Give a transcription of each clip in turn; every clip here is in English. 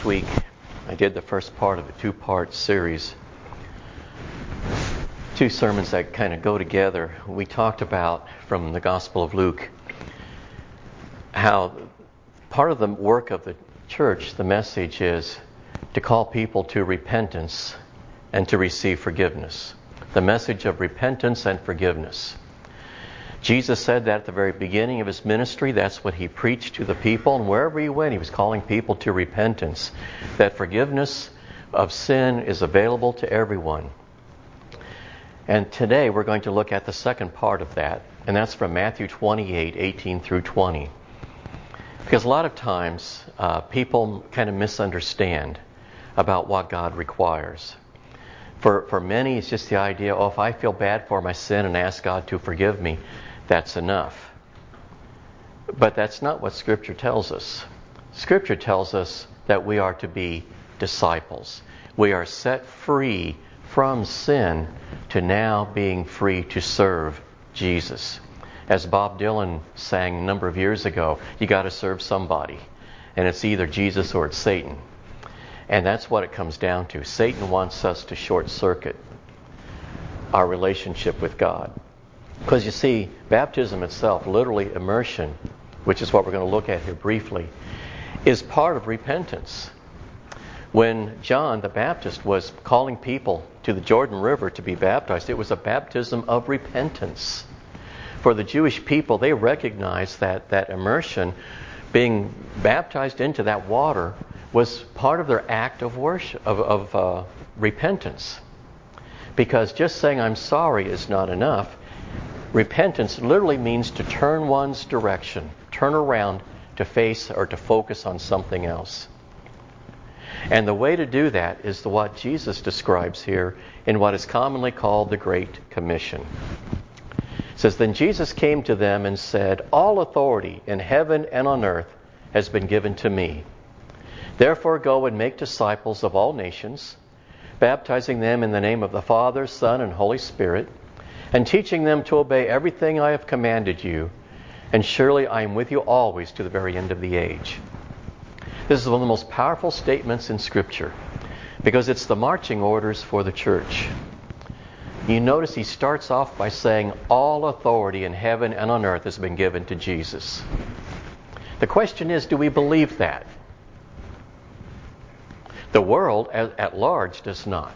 week I did the first part of a two-part series. Two sermons that kind of go together. We talked about, from the Gospel of Luke, how part of the work of the church, the message is to call people to repentance and to receive forgiveness. The message of repentance and forgiveness. Jesus said that at the very beginning of His ministry. That's what He preached to the people. And wherever He went, He was calling people to repentance. That forgiveness of sin is available to everyone. And today we're going to look at the second part of that. And that's from Matthew 28:18 through 20. Because a lot of times people kind of misunderstand about what God requires. For many, it's just the idea, if I feel bad for my sin and ask God to forgive me, that's enough. But that's not what Scripture tells us. Scripture tells us that we are to be disciples. We are set free from sin to now being free to serve Jesus. As Bob Dylan sang a number of years ago, you got to serve somebody. And it's either Jesus or it's Satan. And that's what it comes down to. Satan wants us to short circuit our relationship with God. Because you see, baptism itself, literally immersion, which is what we're going to look at here briefly, is part of repentance. When John the Baptist was calling people to the Jordan River to be baptized, it was a baptism of repentance. For the Jewish people, they recognized that immersion, being baptized into that water, was part of their act of worship, of repentance. Because just saying I'm sorry is not enough. Repentance literally means to turn one's direction, turn around to face or to focus on something else. And the way to do that is what Jesus describes here in what is commonly called the Great Commission. It says, "Then Jesus came to them and said, 'All authority in heaven and on earth has been given to me. Therefore go and make disciples of all nations, baptizing them in the name of the Father, Son, and Holy Spirit, and teaching them to obey everything I have commanded you. And surely I am with you always to the very end of the age.'" This is one of the most powerful statements in Scripture, because it's the marching orders for the church. You notice he starts off by saying, all authority in heaven and on earth has been given to Jesus. The question is, do we believe that? The world at large does not.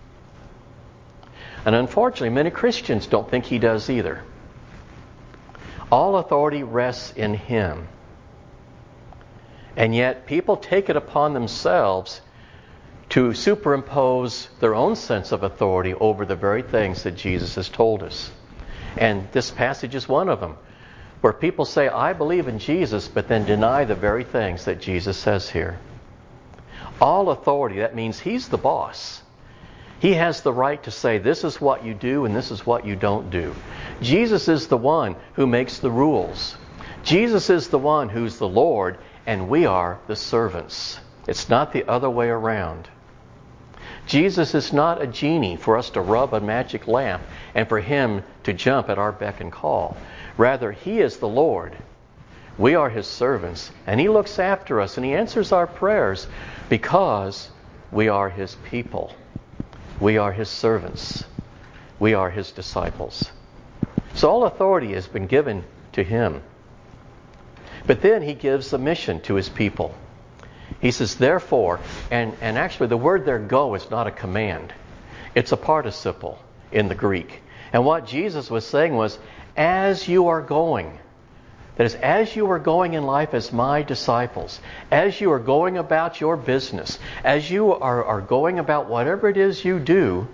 And unfortunately, many Christians don't think he does either. All authority rests in Him. And yet people take it upon themselves to superimpose their own sense of authority over the very things that Jesus has told us. And this passage is one of them, where people say, I believe in Jesus, but then deny the very things that Jesus says here. All authority, that means He's the boss. He has the right to say, this is what you do and this is what you don't do. Jesus is the one who makes the rules. Jesus is the one who's the Lord, and we are the servants. It's not the other way around. Jesus is not a genie for us to rub a magic lamp and for Him to jump at our beck and call. Rather, He is the Lord. We are His servants, and He looks after us, and He answers our prayers because we are His people. We are His servants. We are His disciples. So all authority has been given to Him. But then He gives a mission to His people. He says, therefore, and actually the word there, go, is not a command. It's a participle in the Greek. And what Jesus was saying was, as you are going, that is, as you are going in life as my disciples, as you are going about your business, as you are going about whatever it is you do,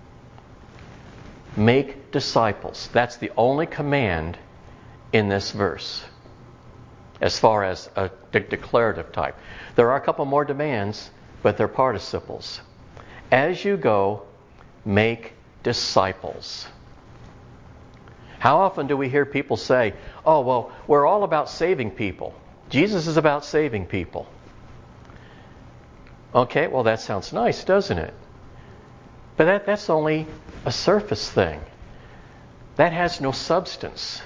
make disciples. That's the only command in this verse, as far as a declarative type. There are a couple more demands, but they're participles. As you go, make disciples. How often do we hear people say, oh, well, we're all about saving people. Jesus is about saving people. Okay, well, that sounds nice, doesn't it? But that's only a surface thing. That has no substance.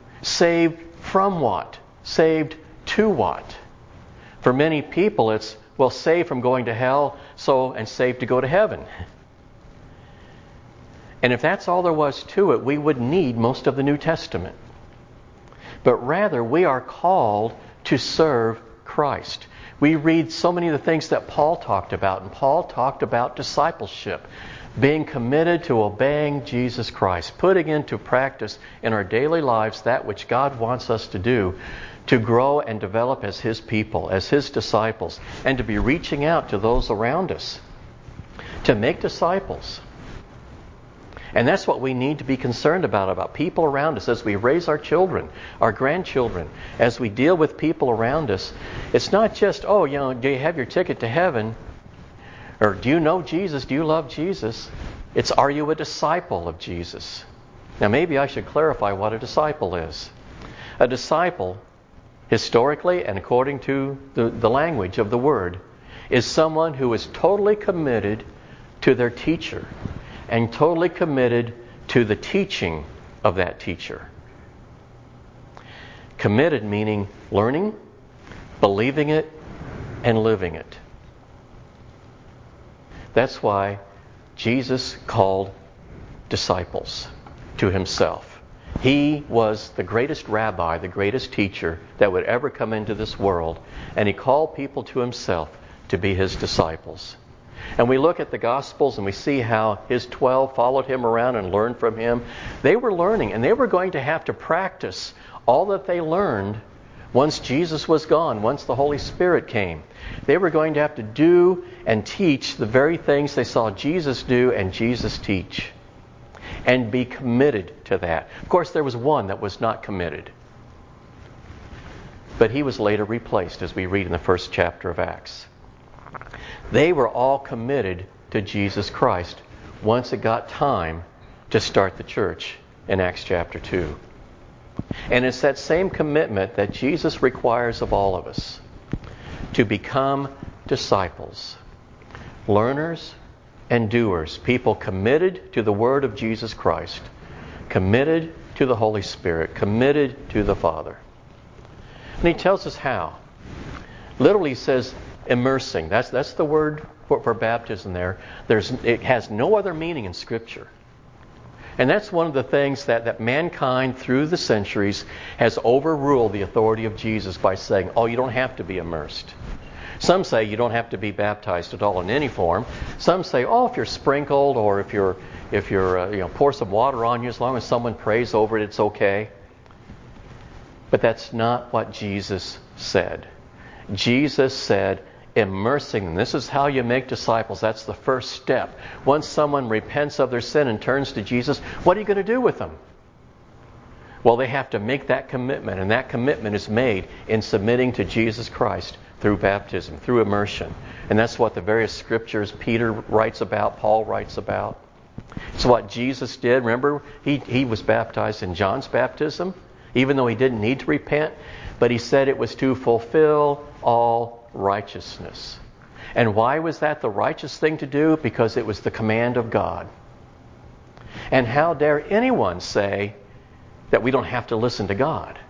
Saved from what? Saved to what? For many people, it's well, saved from going to hell, and saved to go to heaven. And if that's all there was to it, we would need most of the New Testament. But rather, we are called to serve Christ. We read so many of the things that Paul talked about, and Paul talked about discipleship, being committed to obeying Jesus Christ, putting into practice in our daily lives that which God wants us to do, to grow and develop as His people, as His disciples, and to be reaching out to those around us, to make disciples. And that's what we need to be concerned about people around us as we raise our children, our grandchildren, as we deal with people around us. It's not just, do you have your ticket to heaven? Or do you know Jesus? Do you love Jesus? It's, are you a disciple of Jesus? Now maybe I should clarify what a disciple is. A disciple, historically and according to the language of the word, is someone who is totally committed to their teacher and totally committed to the teaching of that teacher. Committed meaning learning, believing it, and living it. That's why Jesus called disciples to Himself. He was the greatest rabbi, the greatest teacher that would ever come into this world, and He called people to Himself to be His disciples. And we look at the Gospels and we see how His 12 followed Him around and learned from Him. They were learning, and they were going to have to practice all that they learned once Jesus was gone, once the Holy Spirit came. They were going to have to do and teach the very things they saw Jesus do and Jesus teach, and be committed to that. Of course, there was one that was not committed, but he was later replaced, as we read in the first chapter of Acts. They were all committed to Jesus Christ once it got time to start the church in Acts chapter 2. And it's that same commitment that Jesus requires of all of us, to become disciples, learners and doers, people committed to the Word of Jesus Christ, committed to the Holy Spirit, committed to the Father. And He tells us how. Literally, He says, immersing. That's the word for baptism there. It has no other meaning in Scripture. And that's one of the things that mankind through the centuries has overruled the authority of Jesus by saying, you don't have to be immersed. Some say you don't have to be baptized at all in any form. Some say, if you're sprinkled, or if you're pour some water on you, as long as someone prays over it, it's okay. But that's not what Jesus said. Jesus said, immersing them. This is how you make disciples. That's the first step. Once someone repents of their sin and turns to Jesus, what are you going to do with them? Well, they have to make that commitment, and that commitment is made in submitting to Jesus Christ through baptism, through immersion. And that's what the various scriptures Peter writes about, Paul writes about. It's what Jesus did. Remember, he was baptized in John's baptism, even though he didn't need to repent, but he said it was to fulfill all righteousness. And why was that the righteous thing to do? Because it was the command of God. And how dare anyone say that we don't have to listen to God?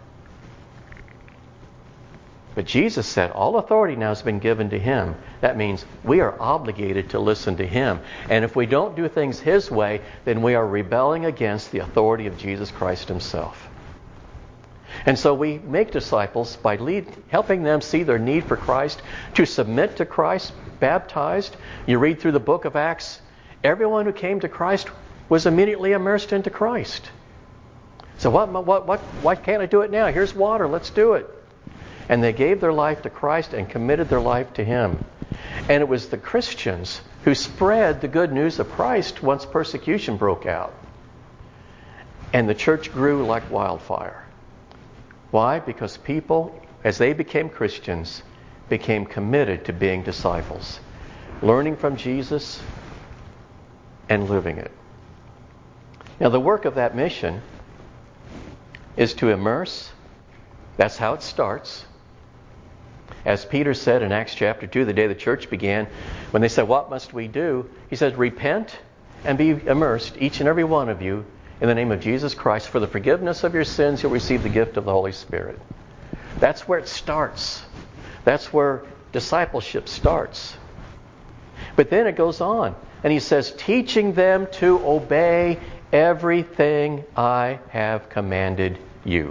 But Jesus said, all authority now has been given to Him. That means we are obligated to listen to Him. And if we don't do things His way, then we are rebelling against the authority of Jesus Christ Himself. And so we make disciples by helping them see their need for Christ, to submit to Christ, baptized. You read through the book of Acts, everyone who came to Christ was immediately immersed into Christ. So why can't I do it now? Here's water, let's do it. And they gave their life to Christ and committed their life to Him. And it was the Christians who spread the good news of Christ once persecution broke out. And the church grew like wildfire. Why? Because people, as they became Christians, became committed to being disciples, learning from Jesus and living it. Now, the work of that mission is to immerse. That's how it starts. As Peter said in Acts chapter 2, the day the church began, when they said, what must we do? He said, repent and be immersed, each and every one of you, in the name of Jesus Christ. For the forgiveness of your sins, you'll receive the gift of the Holy Spirit. That's where it starts. That's where discipleship starts. But then it goes on, and he says, teaching them to obey everything I have commanded you.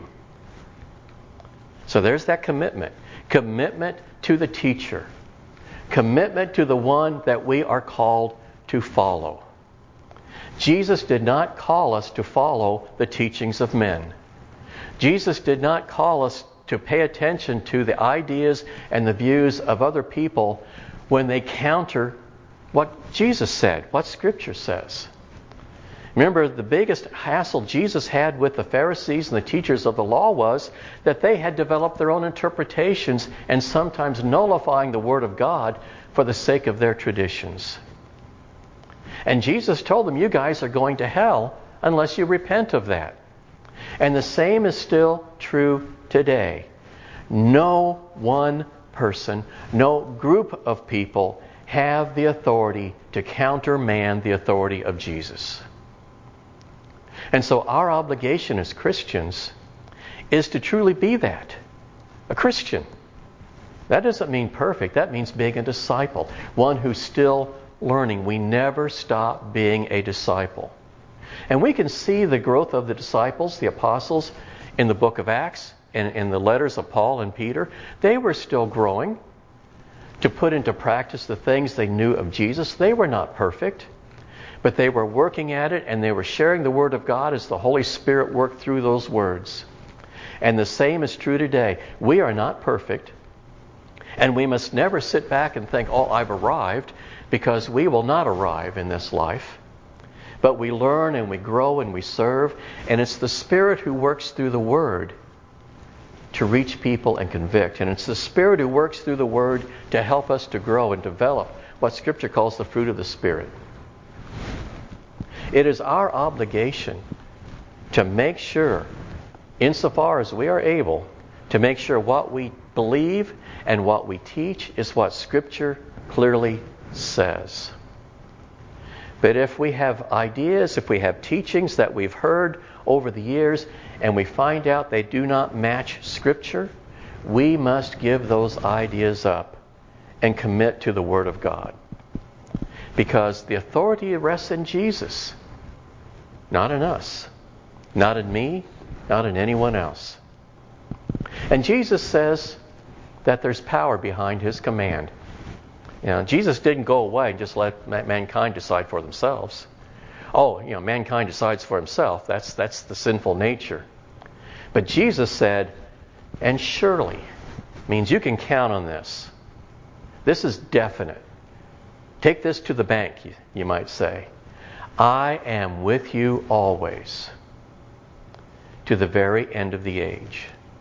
So there's that commitment. Commitment to the teacher. Commitment to the one that we are called to follow. Jesus did not call us to follow the teachings of men. Jesus did not call us to pay attention to the ideas and the views of other people when they counter what Jesus said, what Scripture says. Remember, the biggest hassle Jesus had with the Pharisees and the teachers of the law was that they had developed their own interpretations and sometimes nullifying the Word of God for the sake of their traditions. And Jesus told them, you guys are going to hell unless you repent of that. And the same is still true today. No one person, no group of people have the authority to countermand the authority of Jesus. And so our obligation as Christians is to truly be that, a Christian. That doesn't mean perfect. That means being a disciple, one who's still learning. We never stop being a disciple. And we can see the growth of the disciples, the apostles, in the book of Acts and in the letters of Paul and Peter. They were still growing to put into practice the things they knew of Jesus. They were not perfect, but they were working at it, and they were sharing the Word of God as the Holy Spirit worked through those words. And the same is true today. We are not perfect, and we must never sit back and think, oh, I've arrived, because we will not arrive in this life. But we learn and we grow and we serve, and it's the Spirit who works through the Word to reach people and convict. And it's the Spirit who works through the Word to help us to grow and develop what Scripture calls the fruit of the Spirit. It is our obligation to make sure, insofar as we are able, to make sure what we believe and what we teach is what Scripture clearly says. But if we have ideas, if we have teachings that we've heard over the years, and we find out they do not match Scripture, we must give those ideas up and commit to the Word of God. Because the authority rests in Jesus, not in us, not in me, not in anyone else. And Jesus says that there's power behind His command. You know, Jesus didn't go away and just let mankind decide for themselves. Oh, mankind decides for himself. That's the sinful nature. But Jesus said, and surely, means you can count on this. This is definite. Take this to the bank, you might say. I am with you always, to the very end of the age.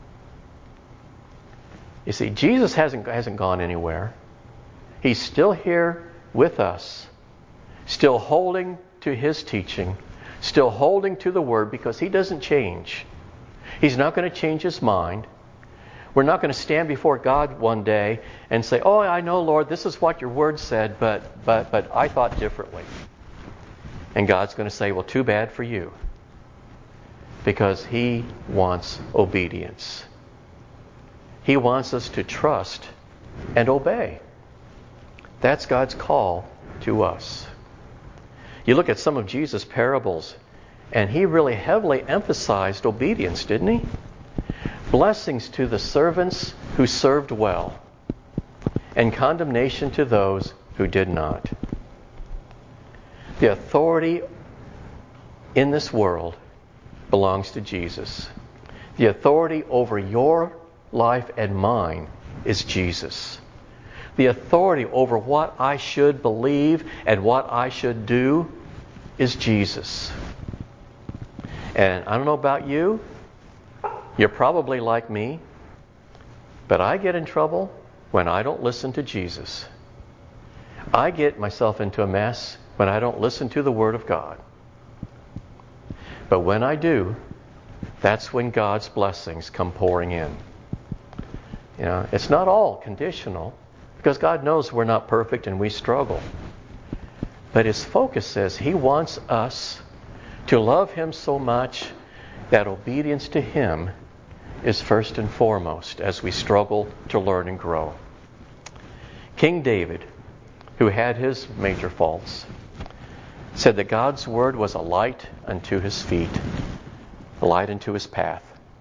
You see, Jesus hasn't gone anywhere. He's still here with us, still holding to His teaching, still holding to the Word, because He doesn't change. He's not going to change His mind. We're not going to stand before God one day and say, oh, I know, Lord, this is what your Word said, but I thought differently. And God's going to say, well, too bad for you. Because He wants obedience. He wants us to trust and obey. That's God's call to us. You look at some of Jesus' parables, and He really heavily emphasized obedience, didn't He? Blessings to the servants who served well, and condemnation to those who did not. The authority in this world belongs to Jesus. The authority over your life and mine is Jesus. The authority over what I should believe and what I should do is Jesus. And I don't know about you, you're probably like me, but I get in trouble when I don't listen to Jesus. I get myself into a mess when I don't listen to the Word of God. But when I do, that's when God's blessings come pouring in. It's not all conditional, because God knows we're not perfect and we struggle. But His focus is He wants us to love Him so much that obedience to Him is first and foremost as we struggle to learn and grow. King David, who had his major faults, said that God's word was a light unto his feet, a light unto his path.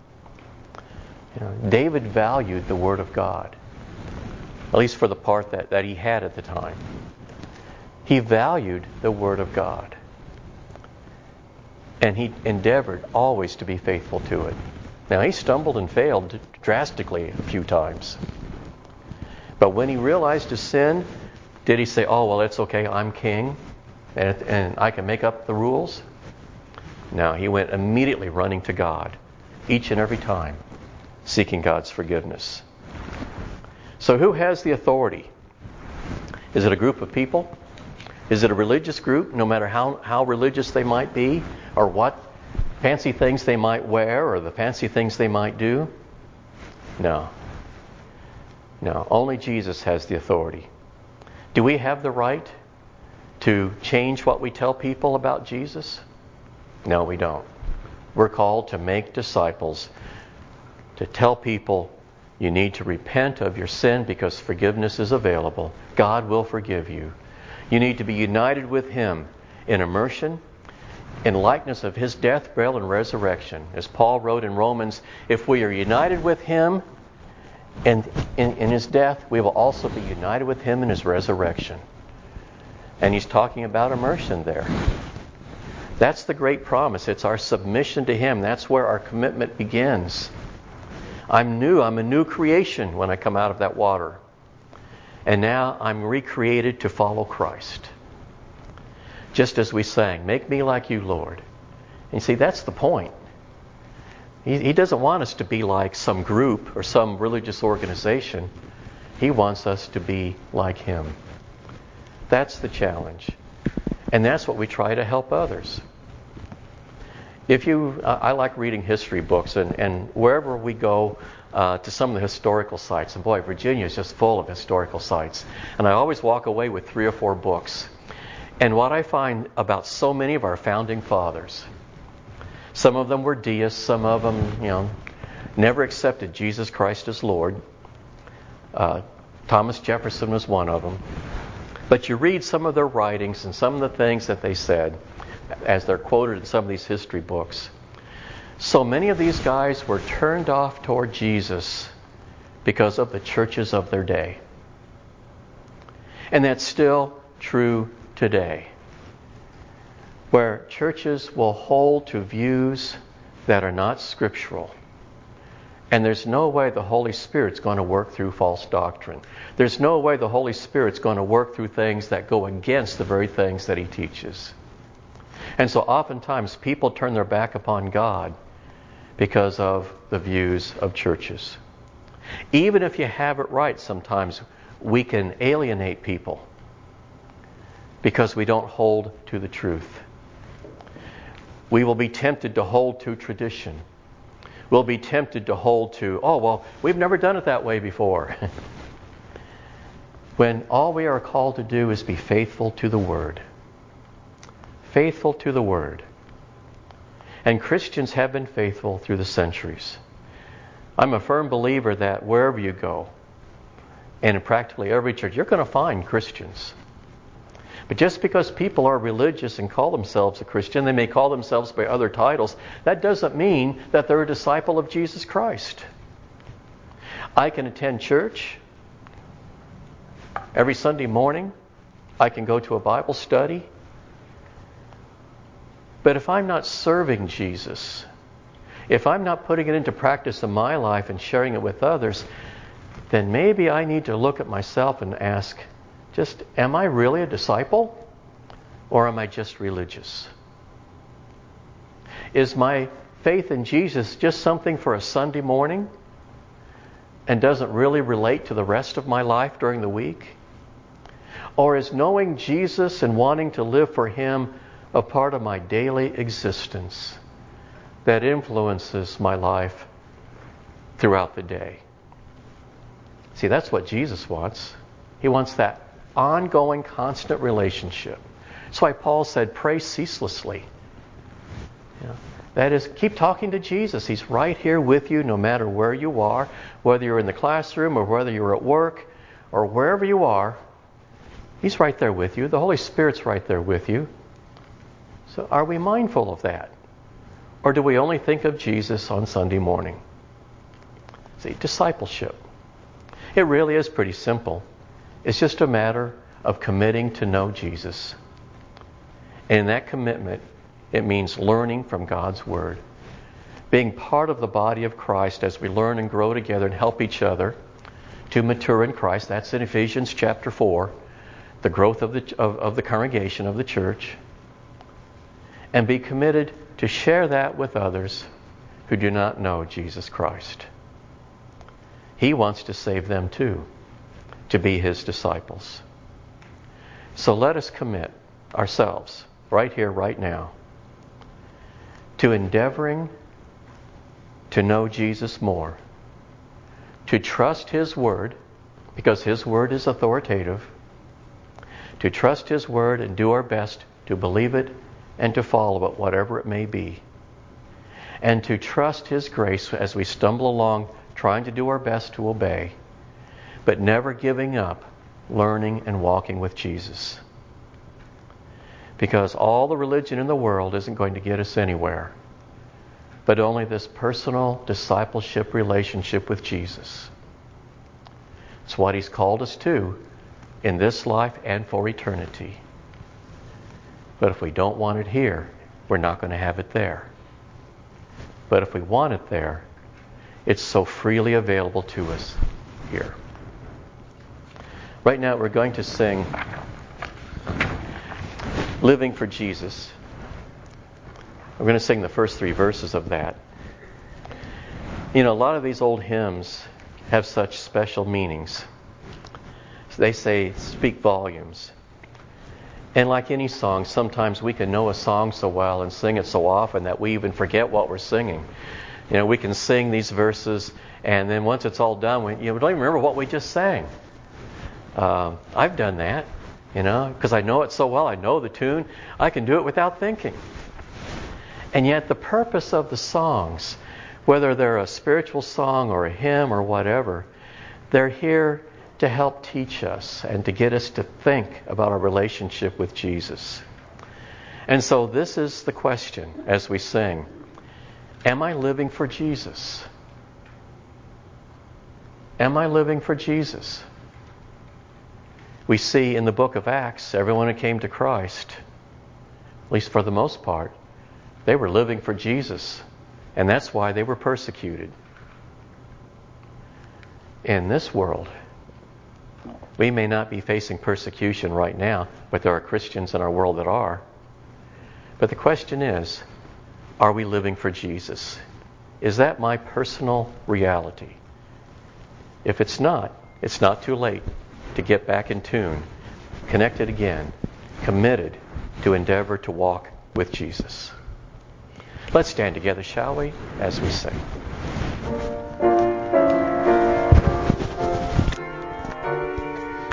David valued the word of God, at least for the part that he had at the time. He valued the word of God. And he endeavored always to be faithful to it. Now, he stumbled and failed drastically a few times. But when he realized his sin, did he say, oh, well, it's okay, I'm king, and I can make up the rules? No, he went immediately running to God, each and every time, seeking God's forgiveness. So who has the authority? Is it a group of people? Is it a religious group, no matter how religious they might be, or what fancy things they might wear, or the fancy things they might do? No. No, only Jesus has the authority. Do we have the right to change what we tell people about Jesus? No, we don't. We're called to make disciples, to tell people you need to repent of your sin because forgiveness is available. God will forgive you. You need to be united with Him in immersion, in likeness of His death, burial, and resurrection. As Paul wrote in Romans, if we are united with Him in His death, we will also be united with Him in His resurrection. And he's talking about immersion there. That's the great promise. It's our submission to Him. That's where our commitment begins. I'm new. I'm a new creation when I come out of that water. And now I'm recreated to follow Christ. Just as we sang, make me like you, Lord. And you see, that's the point. He doesn't want us to be like some group or some religious organization. He wants us to be like Him. That's the challenge. And that's what we try to help others. I like reading history books, and wherever we go to some of the historical sites, and boy, Virginia is just full of historical sites. And I always walk away with 3 or 4 books. And what I find about so many of our founding fathers, some of them were deists, some of them, never accepted Jesus Christ as Lord. Thomas Jefferson was one of them. But you read some of their writings and some of the things that they said, as they're quoted in some of these history books. So many of these guys were turned off toward Jesus because of the churches of their day. And that's still true today, where churches will hold to views that are not scriptural. And there's no way the Holy Spirit's going to work through false doctrine. There's no way the Holy Spirit's going to work through things that go against the very things that He teaches. And so oftentimes people turn their back upon God because of the views of churches. Even if you have it right, sometimes we can alienate people because we don't hold to the truth. We will be tempted to hold to tradition. We'll be tempted to hold to, oh, well, we've never done it that way before. When all we are called to do is be faithful to the Word. Faithful to the Word. And Christians have been faithful through the centuries. I'm a firm believer that wherever you go, and in practically every church, you're going to find Christians. But just because people are religious and call themselves a Christian, they may call themselves by other titles, that doesn't mean that they're a disciple of Jesus Christ. I can attend church every Sunday morning. I can go to a Bible study. But if I'm not serving Jesus, if I'm not putting it into practice in my life and sharing it with others, then maybe I need to look at myself and ask, am I really a disciple? Or am I just religious? Is my faith in Jesus just something for a Sunday morning and doesn't really relate to the rest of my life during the week? Or is knowing Jesus and wanting to live for Him a part of my daily existence that influences my life throughout the day? See, that's what Jesus wants. He wants that ongoing, constant relationship. That's why Paul said, pray ceaselessly. That is, keep talking to Jesus. He's right here with you no matter where you are, whether you're in the classroom or whether you're at work or wherever you are, He's right there with you. The Holy Spirit's right there with you. So are we mindful of that? Or do we only think of Jesus on Sunday morning? See, discipleship. It really is pretty simple. It's just a matter of committing to know Jesus. And in that commitment, it means learning from God's Word. Being part of the body of Christ as we learn and grow together and help each other to mature in Christ. That's in Ephesians chapter 4. The growth of the congregation of the church. And be committed to share that with others who do not know Jesus Christ. He wants to save them too, to be His disciples. So let us commit ourselves, right here, right now, to endeavoring to know Jesus more, to trust His Word, because His Word is authoritative, to trust His Word and do our best to believe it and to follow it, whatever it may be, and to trust His grace as we stumble along, trying to do our best to obey, but never giving up learning and walking with Jesus. Because all the religion in the world isn't going to get us anywhere, but only this personal discipleship relationship with Jesus. It's what He's called us to in this life and for eternity. But if we don't want it here, we're not going to have it there. But if we want it there, it's so freely available to us here. Right now we're going to sing Living for Jesus. We're going to sing the first 3 verses of that. You know, a lot of these old hymns have such special meanings. They say, speak volumes. And like any song, sometimes we can know a song so well and sing it so often that we even forget what we're singing. You know, we can sing these verses, and then once it's all done, we don't even remember what we just sang. I've done that, because I know it so well. I know the tune. I can do it without thinking. And yet the purpose of the songs, whether they're a spiritual song or a hymn or whatever, they're here to help teach us and to get us to think about our relationship with Jesus. And so this is the question as we sing. Am I living for Jesus? Am I living for Jesus? We see in the book of Acts, everyone who came to Christ, at least for the most part, they were living for Jesus. And that's why they were persecuted. In this world, we may not be facing persecution right now, but there are Christians in our world that are. But the question is, are we living for Jesus? Is that my personal reality? If it's not too late to get back in tune, connected again, committed to endeavor to walk with Jesus. Let's stand together, shall we, as we sing.